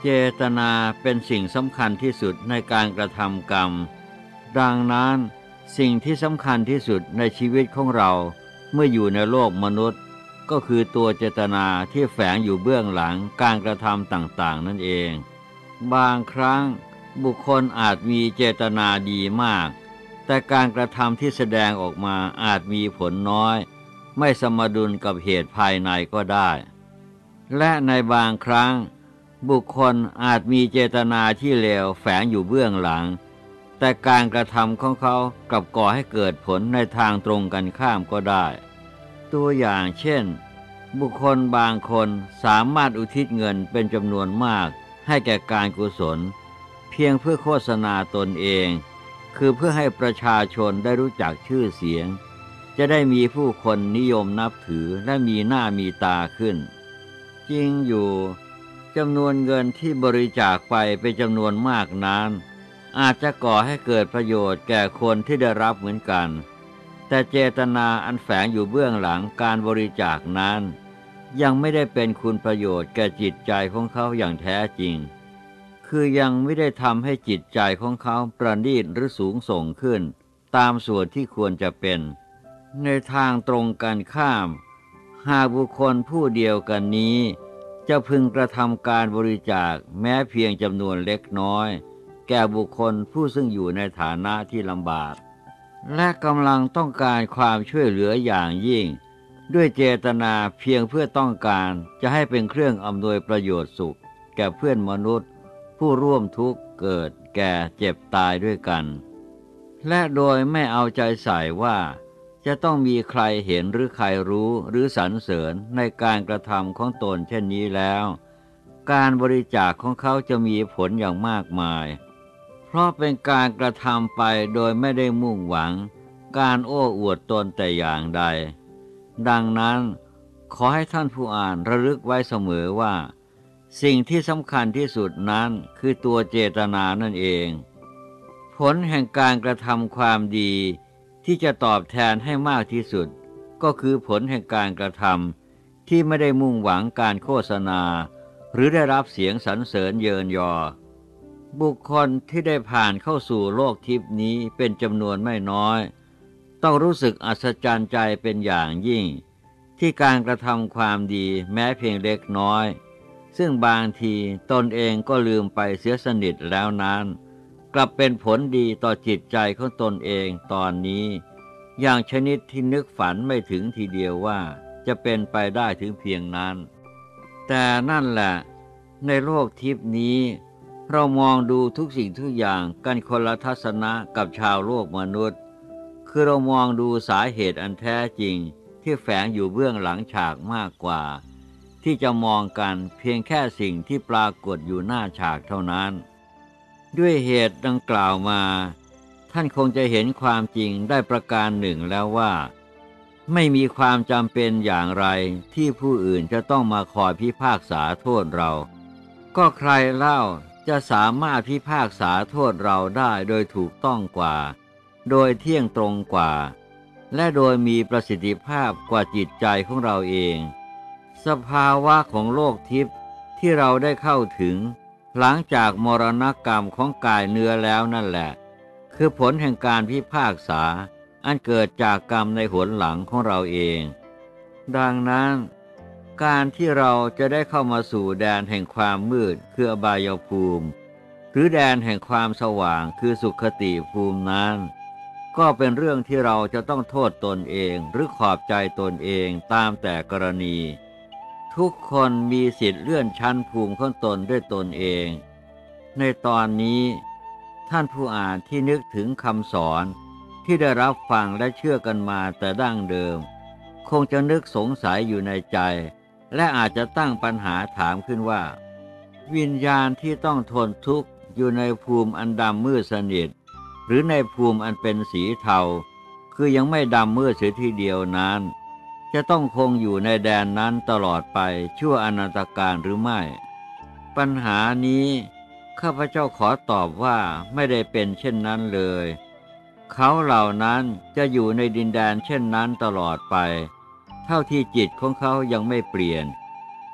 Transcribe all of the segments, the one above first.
ตนาเป็นสิ่งสำคัญที่สุดในการกระทำกรรมดังนั้นสิ่งที่สำคัญที่สุดในชีวิตของเราเมื่ออยู่ในโลกมนุษย์ก็คือตัวเจตนาที่แฝงอยู่เบื้องหลังการกระทำต่างๆนั่นเองบางครั้งบุคคลอาจมีเจตนาดีมากแต่การกระทำที่แสดงออกมาอาจมีผลน้อยไม่สมดุลกับเหตุภายในก็ได้และในบางครั้งบุคคลอาจมีเจตนาที่เลวแฝงอยู่เบื้องหลังแต่การกระทำของเขากลับก่อให้เกิดผลในทางตรงกันข้ามก็ได้ตัวอย่างเช่นบุคคลบางคนสามารถอุทิศเงินเป็นจำนวนมากให้แก่การกุศลเพียงเพื่อโฆษณาตนเองคือเพื่อให้ประชาชนได้รู้จักชื่อเสียงจะได้มีผู้คนนิยมนับถือและมีหน้ามีตาขึ้นจริงอยู่จำนวนเงินที่บริจาคไปเป็นจำนวนมากนั้นอาจจะก่อให้เกิดประโยชน์แก่คนที่ได้รับเหมือนกันแต่เจตนาอันแฝงอยู่เบื้องหลังการบริจาคนั้นยังไม่ได้เป็นคุณประโยชน์แก่จิตใจของเขาอย่างแท้จริงคือยังไม่ได้ทำให้จิตใจของเขาประณีตหรือสูงส่งขึ้นตามส่วนที่ควรจะเป็นในทางตรงกันข้ามหากบุคคลผู้เดียวกันนี้จะพึงกระทำการบริจาคแม้เพียงจำนวนเล็กน้อยแก่บุคคลผู้ซึ่งอยู่ในฐานะที่ลำบากและกำลังต้องการความช่วยเหลืออย่างยิ่งด้วยเจตนาเพียงเพื่อต้องการจะให้เป็นเครื่องอำนวยประโยชน์สุขแก่เพื่อนมนุษย์ผู้ร่วมทุกข์เกิดแก่เจ็บตายด้วยกันและโดยไม่เอาใจใส่ว่าจะต้องมีใครเห็นหรือใครรู้หรือสรรเสริญในการกระทำของตนเช่นนี้แล้วการบริจาคของเขาจะมีผลอย่างมากมายเพราะเป็นการกระทำไปโดยไม่ได้มุ่งหวังการโอ้อวดตนแต่อย่างใดดังนั้นขอให้ท่านผู้อ่านระลึกไว้เสมอว่าสิ่งที่สำคัญที่สุดนั้นคือตัวเจตนานั่นเองผลแห่งการกระทำความดีที่จะตอบแทนให้มากที่สุดก็คือผลแห่งการกระทำที่ไม่ได้มุ่งหวังการโฆษณาหรือได้รับเสียงสรรเสริญเยินยอบุคคลที่ได้ผ่านเข้าสู่โลกทิพย์นี้เป็นจำนวนไม่น้อยต้องรู้สึกอัศจรรย์ใจเป็นอย่างยิ่งที่การกระทำความดีแม้เพียงเล็กน้อยซึ่งบางทีตนเองก็ลืมไปเสียสนิทแล้วนั้นกลับเป็นผลดีต่อจิตใจของตนเองตอนนี้อย่างชนิดที่นึกฝันไม่ถึงทีเดียวว่าจะเป็นไปได้ถึงเพียงนั้นแต่นั่นแหละในโลกทิพย์นี้เรามองดูทุกสิ่งทุกอย่างกันคนละทัศนะกับชาวโลกมนุษย์คือเรามองดูสาเหตุอันแท้จริงที่แฝงอยู่เบื้องหลังฉากมากกว่าที่จะมองกันเพียงแค่สิ่งที่ปรากฏอยู่หน้าฉากเท่านั้นด้วยเหตุดังกล่าวมาท่านคงจะเห็นความจริงได้ประการหนึ่งแล้วว่าไม่มีความจำเป็นอย่างไรที่ผู้อื่นจะต้องมาคอยพิพากษาโทษเราก็ใครเล่าจะสามารถพิพากษาโทษเราได้โดยถูกต้องกว่าโดยเที่ยงตรงกว่าและโดยมีประสิทธิภาพกว่าจิตใจของเราเองสภาวะของโลกทิพย์ที่เราได้เข้าถึงหลังจากมรณกรรมของกายเนื้อแล้วนั่นแหละคือผลแห่งการพิพากษาอันเกิดจากกรรมในหนหลังของเราเองดังนั้นการที่เราจะได้เข้ามาสู่แดนแห่งความมืดคืออบายภูมิหรือแดนแห่งความสว่างคือสุขติภูมินั้นก็เป็นเรื่องที่เราจะต้องโทษตนเองหรือขอบใจตนเองตามแต่กรณีทุกคนมีสิทธิ์เลื่อนชั้นภูมิของตนด้วยตนเองในตอนนี้ท่านผู้อ่านที่นึกถึงคำสอนที่ได้รับฟังและเชื่อกันมาแต่ดั้งเดิมคงจะนึกสงสัยอยู่ในใจและอาจจะตั้งปัญหาถามขึ้นว่าวิญญาณที่ต้องทนทุกข์อยู่ในภูมิอันดำมืดสนิทหรือในภูมิอันเป็นสีเทาคือยังไม่ดำมืดเสียทีเดียวนั้นจะต้องคงอยู่ในแดนนั้นตลอดไปชั่วอนันตกาลหรือไม่ปัญหานี้ข้าพเจ้าขอตอบว่าไม่ได้เป็นเช่นนั้นเลยเขาเหล่านั้นจะอยู่ในดินแดนเช่นนั้นตลอดไปเท่าที่จิตของเขายังไม่เปลี่ยน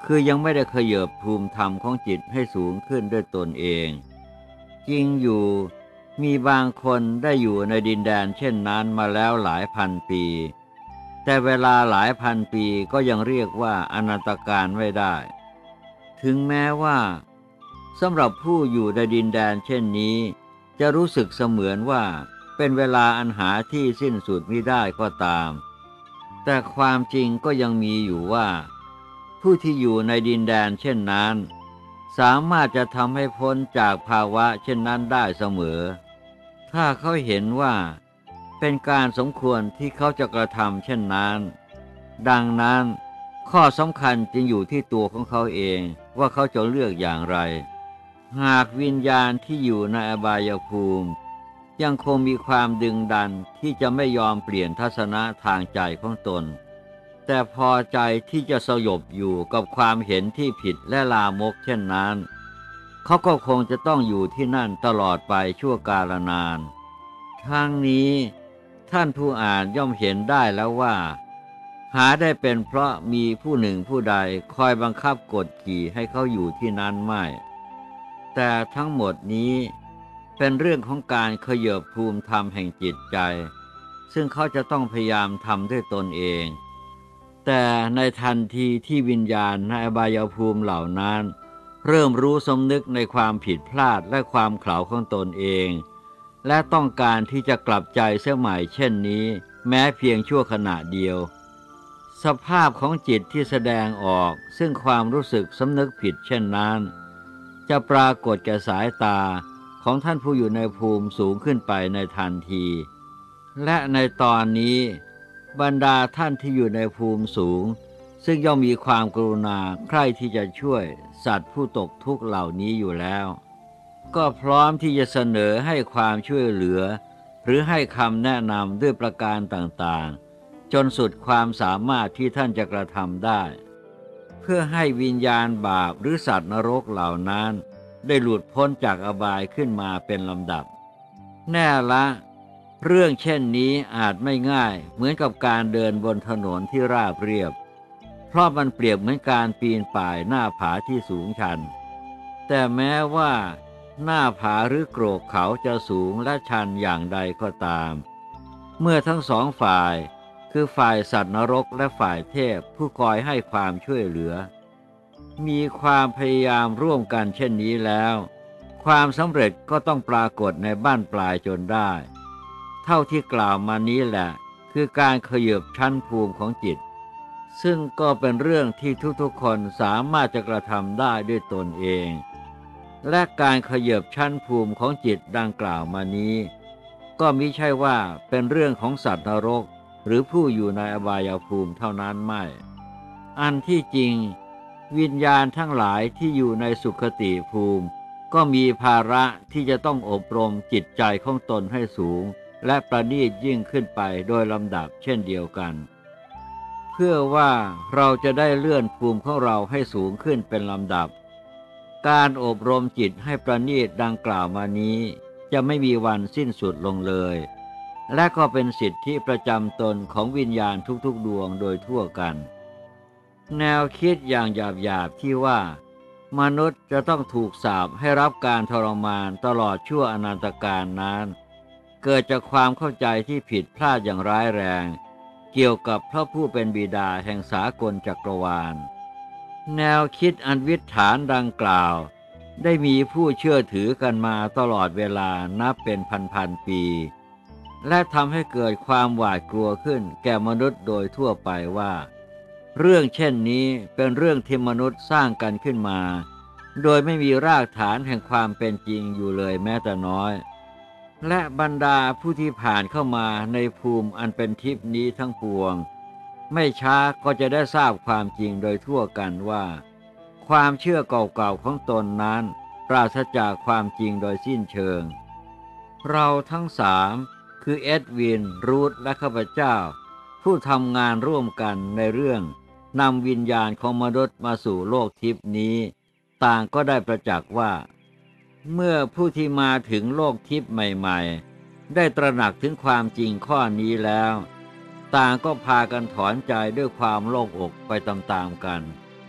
คือยังไม่ได้ขยับภูมิธรรมของจิตให้สูงขึ้นด้วยตนเองจริงอยู่มีบางคนได้อยู่ในดินแดนเช่นนั้นมาแล้วหลายพันปีแต่เวลาหลายพันปีก็ยังเรียกว่าอนันตการไม่ได้ถึงแม้ว่าสำหรับผู้อยู่ในดินแดนเช่นนี้จะรู้สึกเสมือนว่าเป็นเวลาอันหาที่สิ้นสุดมิได้ก็ตามแต่ความจริงก็ยังมีอยู่ว่าผู้ที่อยู่ในดินแดนเช่นนั้นสามารถจะทำให้พ้นจากภาวะเช่นนั้นได้เสมอถ้าเขาเห็นว่าเป็นการสมควรที่เขาจะกระทำเช่นนั้นดังนั้นข้อสำคัญจึงอยู่ที่ตัวของเขาเองว่าเขาจะเลือกอย่างไรหากวิญญาณที่อยู่ในอบายภูมิยังคงมีความดึงดันที่จะไม่ยอมเปลี่ยนทัศนะทางใจของตนแต่พอใจที่จะสยบอยู่กับความเห็นที่ผิดและลามกเช่นนั้นเขาก็คงจะต้องอยู่ที่นั่นตลอดไปชั่วกาลนานทั้งนี้ท่านผู้อ่านย่อมเห็นได้แล้วว่าหาได้เป็นเพราะมีผู้หนึ่งผู้ใดคอยบังคับกดขี่ให้เขาอยู่ที่นั้นไม่แต่ทั้งหมดนี้เป็นเรื่องของการขยับภูมิธรรมแห่งจิตใจซึ่งเขาจะต้องพยายามทำด้วยตนเองแต่ในทันทีที่วิญญาณในอบายภูมิเหล่านั้นเริ่มรู้สำนึกในความผิดพลาดและความเขลาของตนเองและต้องการที่จะกลับใจเสียใหม่เช่นนี้แม้เพียงชั่วขณะเดียวสภาพของจิตที่แสดงออกซึ่งความรู้สึกสำนึกผิดเช่นนั้นจะปรากฏแก่สายตาของท่านผู้อยู่ในภูมิสูงขึ้นไปในทันทีและในตอนนี้บรรดาท่านที่อยู่ในภูมิสูงซึ่งย่อมมีความกรุณาใคร่ที่จะช่วยสัตว์ผู้ตกทุกข์เหล่านี้อยู่แล้วก็พร้อมที่จะเสนอให้ความช่วยเหลือหรือให้คำแนะนำด้วยประการต่างๆจนสุดความสามารถที่ท่านจะกระทำได้เพื่อให้วิญญาณบาปหรือสัตว์นรกเหล่านั้นได้หลุดพ้นจากอบายขึ้นมาเป็นลำดับแน่ละเรื่องเช่นนี้อาจไม่ง่ายเหมือนกับการเดินบนถนนที่ราบเรียบเพราะมันเปรียบเหมือนการปีนป่ายหน้าผาที่สูงชันแต่แม้ว่าหน้าผาหรือโกรกเขาจะสูงและชันอย่างใดก็ตามเมื่อทั้งสองฝ่ายคือฝ่ายสัตว์นรกและฝ่ายเทพผู้คอยให้ความช่วยเหลือมีความพยายามร่วมกันเช่นนี้แล้วความสำเร็จก็ต้องปรากฏในบั้นปลายจนได้เท่าที่กล่าวมานี้แหละคือการขยับชั้นภูมิของจิตซึ่งก็เป็นเรื่องที่ทุกๆคนสามารถจะกระทำได้ด้วยตนเองและการขยับชั้นภูมิของจิตดังกล่าวมานี้ก็มิใช่ว่าเป็นเรื่องของสัตว์นรกหรือผู้อยู่ในอบายภูมิเท่านั้นไม่อันที่จริงวิญญาณทั้งหลายที่อยู่ในสุคติภูมิก็มีภาระที่จะต้องอบรมจิตใจของตนให้สูงและประณีตยิ่งขึ้นไปโดยลำดับเช่นเดียวกันเพื่อว่าเราจะได้เลื่อนภูมิของเราให้สูงขึ้นเป็นลำดับการอบรมจิตให้ประณีตดังกล่าวมานี้จะไม่มีวันสิ้นสุดลงเลยและก็เป็นสิทธิประจำตนของวิญญาณทุกๆดวงโดยทั่วกันแนวคิดอย่างหยาบๆที่ว่ามนุษย์จะต้องถูกสาปให้รับการทรมานตลอดชั่วอนันตกาลนั้นเกิดจากความเข้าใจที่ผิดพลาดอย่างร้ายแรงเกี่ยวกับพระผู้เป็นบิดาแห่งสากลจักรวาลแนวคิดอันวิถฐานดังกล่าวได้มีผู้เชื่อถือกันมาตลอดเวลานับเป็นพันๆปีและทำให้เกิดความหวาดกลัวขึ้นแก่มนุษย์โดยทั่วไปว่าเรื่องเช่นนี้เป็นเรื่องที่มนุษย์สร้างกันขึ้นมาโดยไม่มีรากฐานแห่งความเป็นจริงอยู่เลยแม้แต่น้อยและบรรดาผู้ที่ผ่านเข้ามาในภูมิอันเป็นทิพย์นี้ทั้งปวงไม่ช้าก็จะได้ทราบความจริงโดยทั่วกันว่าความเชื่อเก่าๆของตนนั้นปราศจากความจริงโดยสิ้นเชิงเราทั้งสามคือเอ็ดวินรูธและข้าพเจ้าผู้ทำงานร่วมกันในเรื่องนำวิญญาณของมนุษย์มาสู่โลกทิพย์นี้ต่างก็ได้ประจักษ์ว่าเมื่อผู้ที่มาถึงโลกทิพย์ใหม่ๆได้ตระหนักถึงความจริงข้อนี้แล้วต่างก็พากันถอนใจด้วยความโล่งอกไปตามๆกันท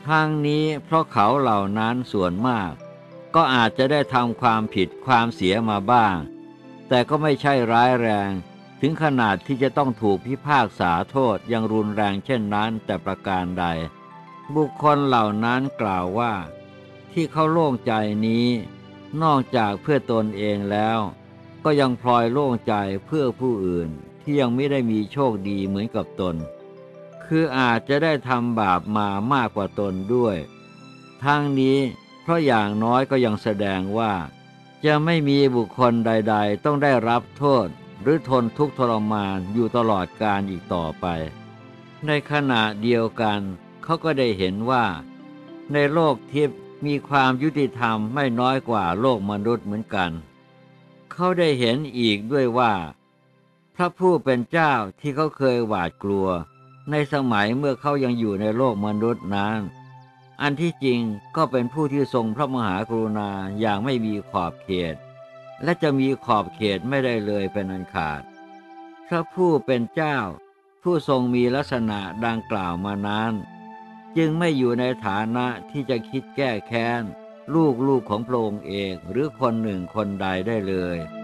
ทางนี้เพราะเขาเหล่านั้นส่วนมากก็อาจจะได้ทำความผิดความเสียมาบ้างแต่ก็ไม่ใช่ร้ายแรงถึงขนาดที่จะต้องถูกพิพากษาโทษอย่างรุนแรงเช่นนั้นแต่ประการใดบุคคลเหล่านั้นกล่าวว่าที่เขาโล่งใจนี้นอกจากเพื่อตนเองแล้วก็ยังพลอยโล่งใจเพื่อผู้อื่นที่ยังไม่ได้มีโชคดีเหมือนกับตนคืออาจจะได้ทำบาปมามากกว่าตนด้วยทั้งนี้เพราะอย่างน้อยก็ยังแสดงว่าจะไม่มีบุคคลใดๆต้องได้รับโทษหรือทนทุกข์ทรมานอยู่ตลอดกาลอีกต่อไปในขณะเดียวกันเขาก็ได้เห็นว่าในโลกทิพย์มีความยุติธรรมไม่น้อยกว่าโลกมนุษย์เหมือนกันเขาได้เห็นอีกด้วยว่าพระผู้เป็นเจ้าที่เขาเคยหวาดกลัวในสมัยเมื่อเขายังอยู่ในโลกมนุษย์นั้นอันที่จริงก็เป็นผู้ที่ทรงพระมหากรุณาอย่างไม่มีขอบเขตและจะมีขอบเขตไม่ได้เลยเป็นอันขาดพระผู้เป็นเจ้าผู้ทรงมีลักษณะดังกล่าวมานั้นจึงไม่อยู่ในฐานะที่จะคิดแก้แค้นลูกของพระองค์เองหรือคนหนึ่งคนใดได้เลย